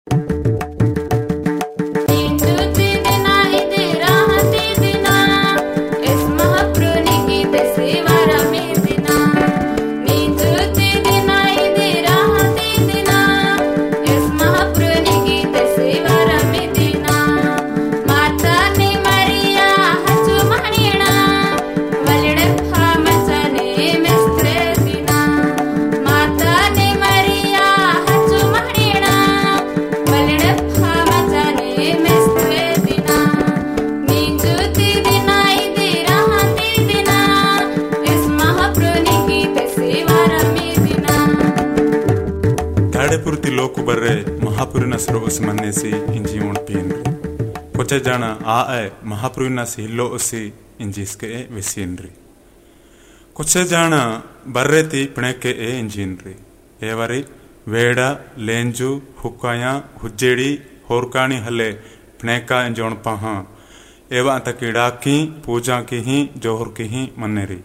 ತಾಡೆಪುರತಿ ಲೋಕು ಬರ್ರೆ ಮಹಾಪುರಿನ ಸರೋಸ್ ಮನ್ನೆಸಿ ಇಂಜಿ ಉಣ್ಪಿಯನ್ರಿ ಕೊಚ್ಚ ಜಾಣ ಆ ಮಹಾಪುರಿನ ಹಿಲ್ಲೋ ಒಸಿ ಇಂಜಿಸ್ಕೆ ವೆಸಿಯನ್ರಿ ಕೊಚ್ಚ ಜಾಣ ಬರ್ರೆತಿ ಪಿಣಕ್ಕೆ ಇಂಜಿನ್ರಿ ಏವರಿ ವೇಡ ಲೇಂಜು ಹುಕ್ಕಾಯ ಹುಜ್ಜೇಡಿ ಹೋರ್ಕಾಣಿ ಹಲ್ಲೆ ಪಿಣೇಕ ಇಂಜೋಣಪ ಏವ ಅಂತಕಿ ಡಾಕಿ ಪೂಜಾ ಕಿಹಿ ಜೋಹರ್ ಕಿಹಿ ಮನ್ನೆರಿ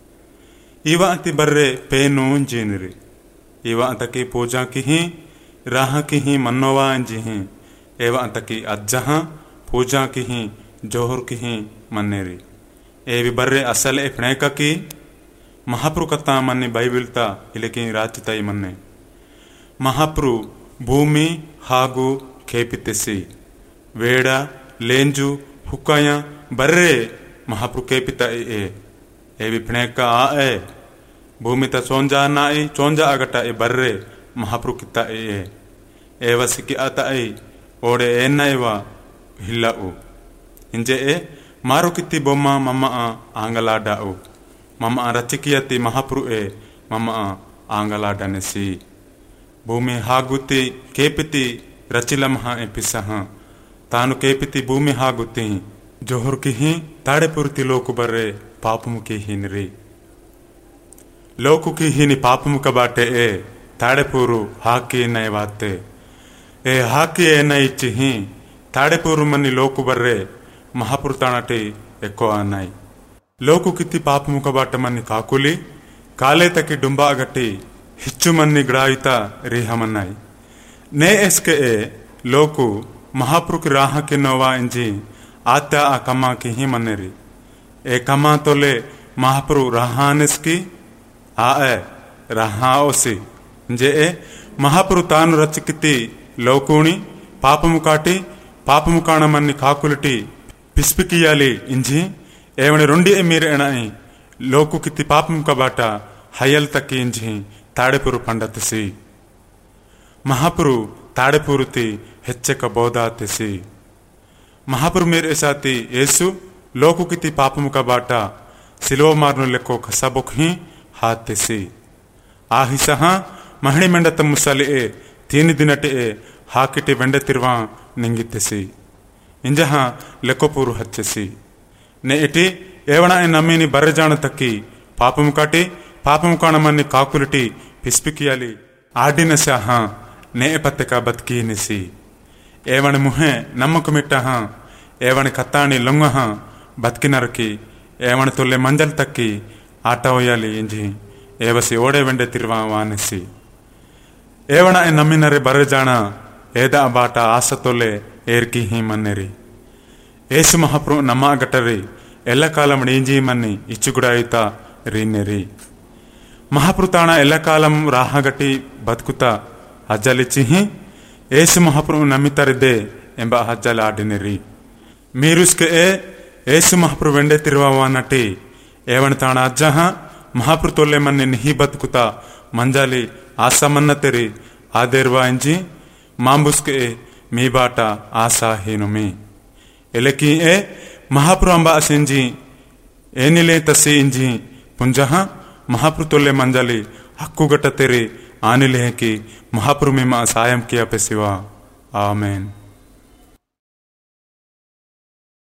ಇವ ಅಂತಿ ಬರ್ರೆ ಪೇನು ಇಂಜಿನ್ರಿ इवा अंतकी पूजा की ही राह की ही मनोवा इंजी ही एवा अंतकी अज्जहा पूजा की ही जोहर की ही मन्नेरी एवी बर्रे असल ए फणेक की महाप्रु कथा मन्ने बाइबिलता इलेकी राचिताई मन्ने महाप्रु भूमि हागु केपितेसी वेಡ लेंजु हुक्काया बर्रे महाप्रु केपिता एवी फणेक आ भूमि ता चोंजा नाई चोंजा अगटा बर्रे महाप्रु किता एव सिकी आता ओडे एना एवा हिल्ला इंजे मारो कित्ती बोम्मा मम्मा आंगलाडा मम्मा रचिकियति महाप्रु मम्मा आंगलाडा नेसी भूमि हागुति केपिति रचिलमह पिसह तानु केपिति भूमि हागुति जोहर की ही ताडेपुरति लोकु बर्रे पापमु की हिनरी लोकु की हिनी पापमु कबाटे ताडेपूरु हाकी नय वाते हाकी नय इच्छि ही ताडेपूरु मनी लोकु बर्रे महापुर ताणटे एको आनाई लोकु किति पापमु कबाट मनी काकुली काले तकी डुंबा अगटी हिच्चु मनी ग्राहिता रेह मनाई ने एस्के लोकु महापुर की राह के नवा इंजी आत्या आ कमा की ही मनेरी कमा तोले महापुर राहानिस की रहा ओसी जे महापुरु तानु रचिकिति लोकुणी पापमुकाटी पापमुकाण मन्नी काकुलटी पिस्पिकियाली इंजी एवणे रुंडी मीरे एणाई लोकु किति पापमुका बाटा हयल तकी इंजी ताडेपुरु पंडतसी महापुरु ताडेपुरुति ಹೆಚ್ಚಕ ಬೋಧಾತಿಸಿ महापुरु मेरे एसाती येसु लोकु किति पापमुका बाटा सिलो मारनु लेको खसबुक ही हाथिसी आहि सह महणी मेंडत मुसले तीन दिनटे हाकिटे वेंडतिर्वा निंगितिसी इंजह लेकोपूरु हच्चसी ने इटी एवण नमीनी बर्रजाण तक्की पापमुकाटी पापमुकाण मन्नी काकुलटी पिस्पिकियाली आडिन सह ने पत्तिका बदकी निसी एवण मुहे नमक मिट्ट एवण कत्ताणी लुंग बदकिनरकी एवण तुल्ले मंजल तक्की आटोयाली इंजी एवसी ओडे वेंडे तिरवा वानिसी एवण नम्मिनरे बर्रजाण एदा बाटा आस तोले एर्की ही मन्नेरी येसु महाप्रभु नम्म गटरी एल्ल कालम नींजी मन्नी इच्चुगुडायुता रीनेरी महाप्रभु ताण एल्ल कालम राहगटी बदकुता हज्जलिच्ची येसु महाप्रभु नम्मितरिद्दे ಎಂಬ ಹಜ್ಜಲ ಆಡಿನಿರಿ ಮೀರುಸ್ಕೆ येसु महाप्रभु वेंडे तिरवावानटी एवण ताण अज्जह महाप्रभु तोले मन्ने निही बदकुता मंजाली आशा मन्नतेरी आदेरवा इंजी मांबुस्के मी बाटा आशा हीनुमी एलेकी महाप्रभु अंबा असिंजी एनिले तसी इंजी पुंजह महाप्रभु तोले मंजाली हक्कुगट्ट तेरी आनिले की महाप्रभु में सायम किया पे सिवा आमेन।